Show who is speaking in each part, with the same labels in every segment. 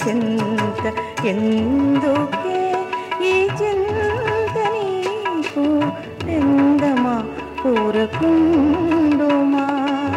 Speaker 1: చింత ఎందుకే ఈ చింత నీకు ఎందమా కూరకుండుమా.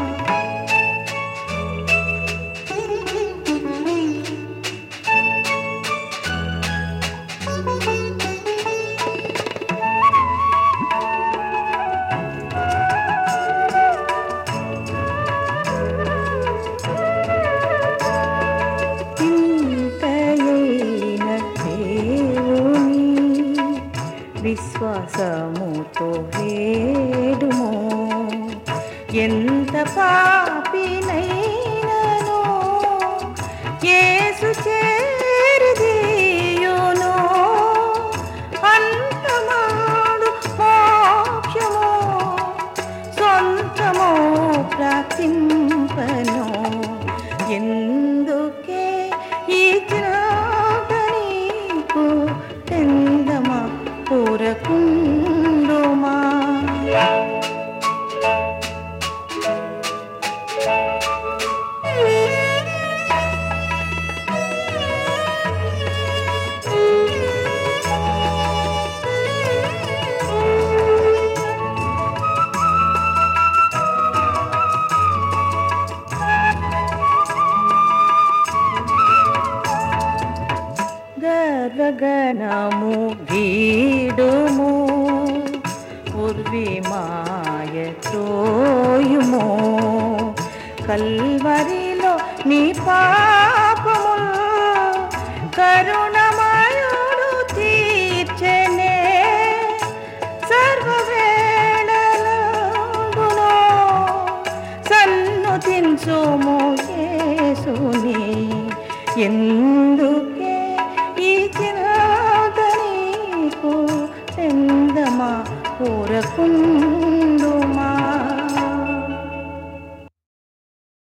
Speaker 1: విశ్వాసముతో వేడుమో ఎంత పాపినైనను యేసు చేరిదీయును అంతమాడు మోక్షము సొంతమో ప్రార్థింపను. ఎందుకే ఈ చింత నీకు ఎందమా కూరకుండుమా. గగనము వీడుము ఉర్విమాయ త్రోయుము కల్వరిలో నీ పాపములు కరుణమయుడు తీర్చెనే. సర్వవేళలందును సన్నుతించుము యేసుని. ఎందుకే ఈ చింత నీకు ఎందమా కూరకుండుమా.